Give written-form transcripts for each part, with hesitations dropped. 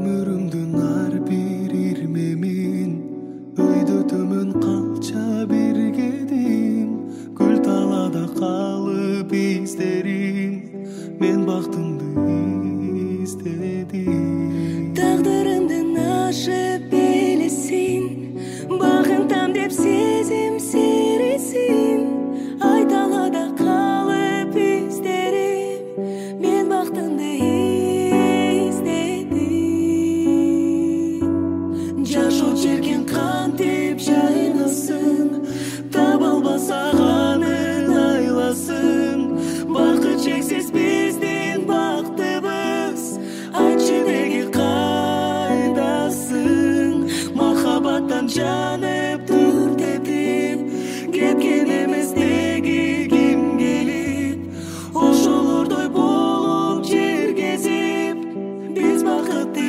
Ömürümdün ар bir irmemin Öydü tömün kalça birgedim Gül talada kalıp izlerim Men baktımdı izledim Taqdirimdin aşıp bilesin Bağıntam dep sezim serisin Ay talada kalıp izlerim Men baktımdı Жашоо черкен кантип жайнасын Таба албаса анын айласын Бакыт чексиз биздин бактыбыз Айтчы деги кайдасың Махаббаттан жанып түртетип Кеткен эмес деги ким келип Ошолордой болуп жер кезип Биз бакытты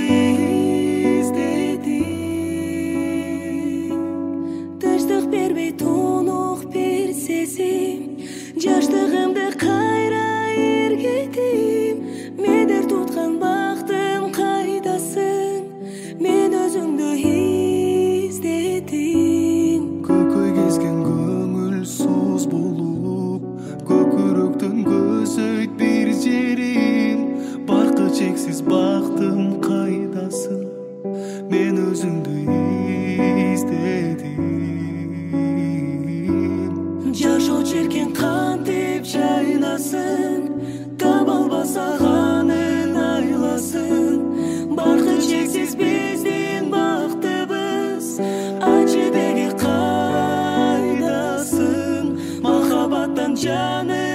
Бербей тонук бир сезим Жаштыгымды кайра эргетим Медер туткан бактым кайдасың Мен өзүңдү издедим Көкөй кезген көңүлсүз болуп Көкүрөктөн көзөйт бир жерим Баркы чексиз бактым кайдасың Мен өзүңдү издедим Жашоо черкен кантип жайнасын Таба албаса анын айласын Бакыт чексиз биздин бактыбыз Айтчы деги кайдасың Махаббаттан жанып